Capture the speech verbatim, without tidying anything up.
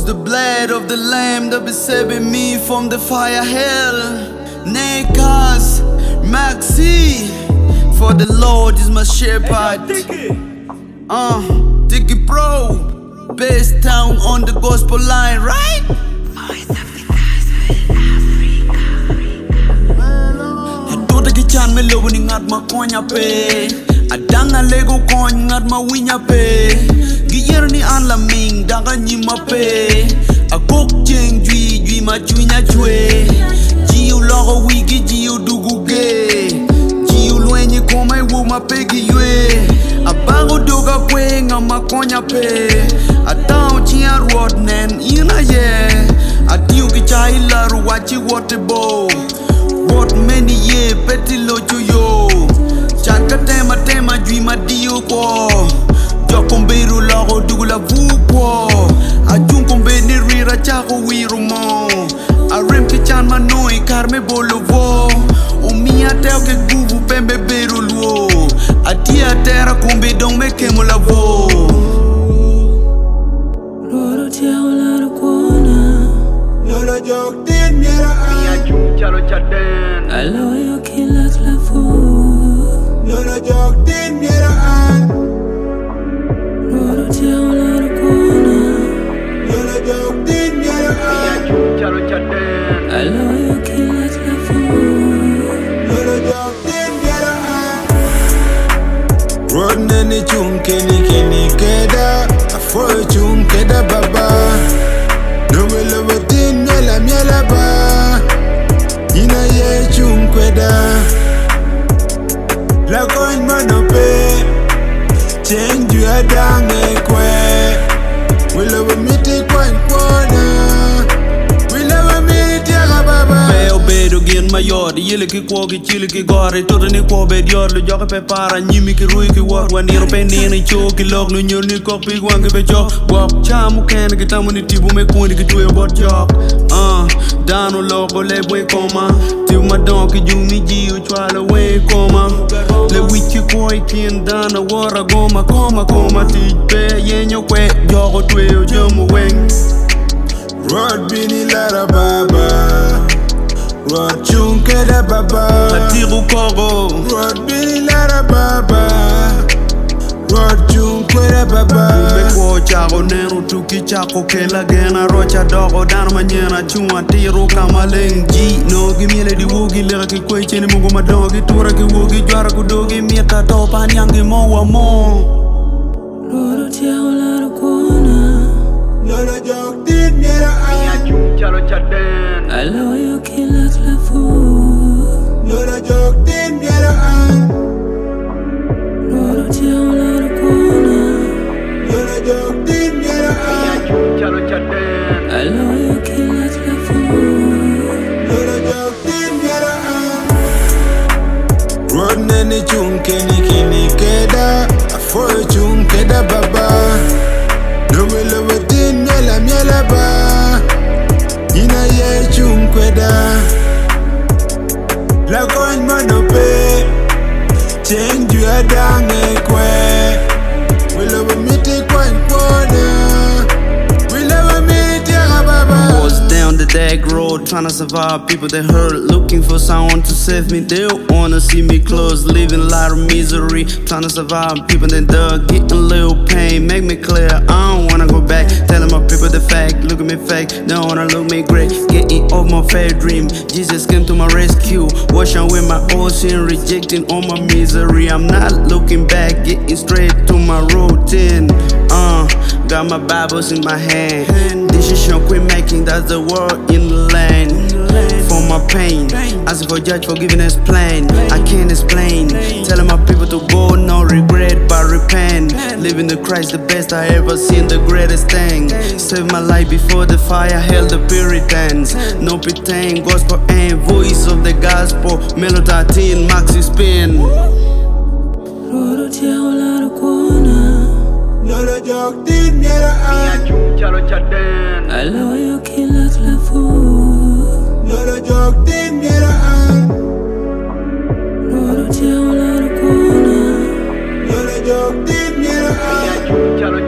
is the blood of the Lamb that be saving me from the fire hell. Nekas, Maxi, for the Lord is my shepherd. Uh, Tiki Pro, best town on the gospel line, right? Chan me lobo ni ngat ma konya pe adanga lego kon ngat ma winya pe giyer ni an la ming daga ni ma pe akok jeng jui jui ma chunya chwe jiu logo wigi jiu dugu ge jiu lwenye koma wo ma pe gi ywe abango doga kwe nga ma konya pe atao chia road nen ina ye atiu ki chai la ru wachi wote bo. What many ye petty lojo yo Chaka tema tema jui ma dio ko Jokomberu lago dugula vupo Ajun kombe ni rira chako wiru mo Arem ki chan manoi karme bolo vo Omia teo ke guvu pembe beru luo Atia tera kombe dong me kemo la vo Loro teo la rukona Lolo jok din miera Mia jum chalo chaden Alo yo kilak la fu Lolo jok din miera an Loro teo la rukona Lolo jok din miera Mia an jum chalo chaden Alo yo kilak la fu Lolo jok din miera an Road nene chum keni keni keda Afo chum keda baba No me lo botin miela miela ba Ina ye chum kweda La coin manope Change you a dange kwe We love a miti kwan kwana We love a miti yaga baba Beo bedo gin ma yod Yile ki kwa ki chile ki gore Toto ni kwa bed yod Lo joke pe para Nyimi ki rui ki wak Waniro pe nini cho Ki log no nyor ni kok pig wangi pe chok Wak chamu kene ki tamu ni tibu me kundi ki tuwe bot chok Uh, dano logo le bwe koma Tiu ma don ki jumi jiu chwala we koma Le wiki koi kien dana wara goma koma koma Tij pe yenyo kwe Jogo tuwe o jomu weng Road bini lara baba Road chunke da baba Atiru kogo Road bini lara baba Road chunke da baba Mekwo chago nero tuki chako kela gena rocha dogo dana manyena chunga tiro kama lengi No gimile di wogi lera ki kwe cheni mungu madogi Tura ki wogi jwara kudogi mieta topa nyangi mowa mo Loro teo la rukona Lolo jok din miera an Chum chalo chaden Alo yo kilak la fu Lolo jok din miera an Loro teo la rukona Lolo jok din miera an Chum chalo chaden Alo yo kilak la fu Lolo jok din miera an Road nene chum keni keni keda Afo chum keda baba No me lo botin miela miela ba Ina ye chum kweda La coin manope Change you a dange kwe We love a miti kwan kwana We love a miti yaga baba Was down the dark road trying to survive. People that hurt looking for someone to save me. They don't wanna see me close, living a lot of misery. Trying to survive. People that dug, getting a little pain. Make me clear, I don't wanna go back. Telling my people the fact, look at me fake. They don't wanna look me great. Getting off my fair dream. Jesus came to my rescue. Washing away my old sin, rejecting all my misery. I'm not looking back, getting straight to my routine. Uh, got my Bibles in my hand. Decision quit making, that's the word in the land. For my pain, asking for judge forgiveness plan. I can't explain. Telling my people to go, no regret but repent. Living the Christ, the best I ever seen, the greatest thing. Saved my life before the fire held the Puritans. No pretend, gospel and voice of the gospel. Melody Maxi spin. Loro teo la rukona Lolo jok din miera an Chum chalo chaden Alo yo kilak la fu Lolo jok din miera an Loro teo la rukona Lolo jok din miera an Chalo